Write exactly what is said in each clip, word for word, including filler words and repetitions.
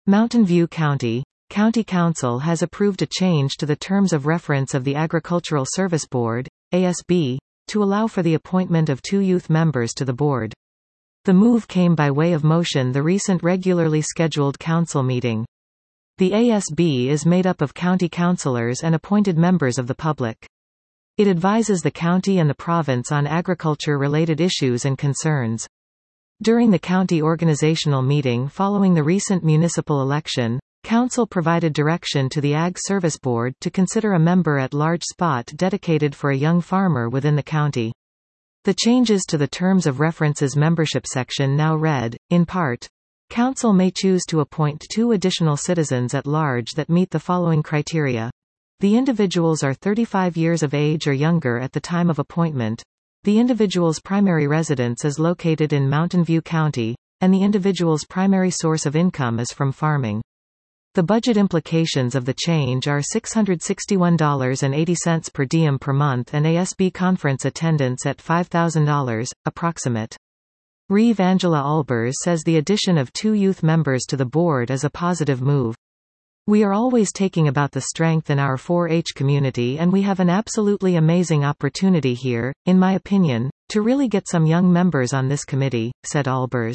Mountain View County. County Council has approved a change to the terms of reference of the Agricultural Service Board, A S B, to allow for the appointment of two youth members to the board. The move came by way of motion the recent regularly scheduled council meeting. The A S B is made up of county councillors and appointed members of the public. It advises the county and the province on agriculture-related issues and concerns. During the county organizational meeting following the recent municipal election, Council provided direction to the Ag Service Board to consider a member-at-large spot dedicated for a young farmer within the county. The changes to the Terms of References membership section now read, in part, Council may choose to appoint two additional citizens at large that meet the following criteria. The individuals are thirty-five years of age or younger at the time of appointment. The individual's primary residence is located in Mountain View County, and the individual's primary source of income is from farming. The budget implications of the change are six hundred sixty-one dollars and eighty cents per diem per month and A S B conference attendance at five thousand dollars, approximate. Reeve Angela Albers says the addition of two youth members to the board is a positive move. We are always talking about the strength in our four H community, and we have an absolutely amazing opportunity here, in my opinion, to really get some young members on this committee, said Albers.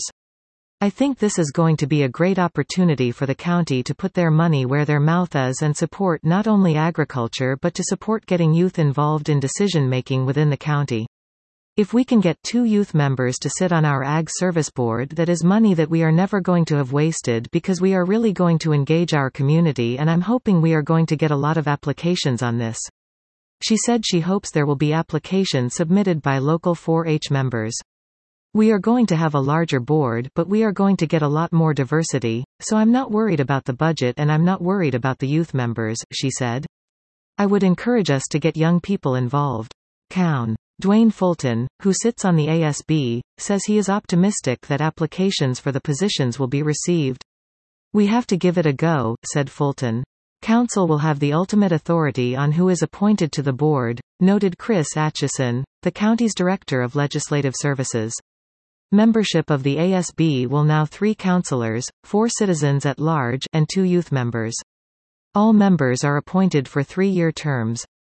I think this is going to be a great opportunity for the county to put their money where their mouth is and support not only agriculture but to support getting youth involved in decision-making within the county. If we can get two youth members to sit on our Ag Service Board, that is money that we are never going to have wasted because we are really going to engage our community, and I'm hoping we are going to get a lot of applications on this. She said she hopes there will be applications submitted by local four H members. We are going to have a larger board, but we are going to get a lot more diversity, so I'm not worried about the budget and I'm not worried about the youth members, she said. I would encourage us to get young people involved. Coun. Dwayne Fulton, who sits on the A S B, says he is optimistic that applications for the positions will be received. We have to give it a go, said Fulton. Council will have the ultimate authority on who is appointed to the board, noted Chris Atchison, the county's Director of Legislative Services. Membership of the A S B will now three councillors, four citizens at large, and two youth members. All members are appointed for three-year terms.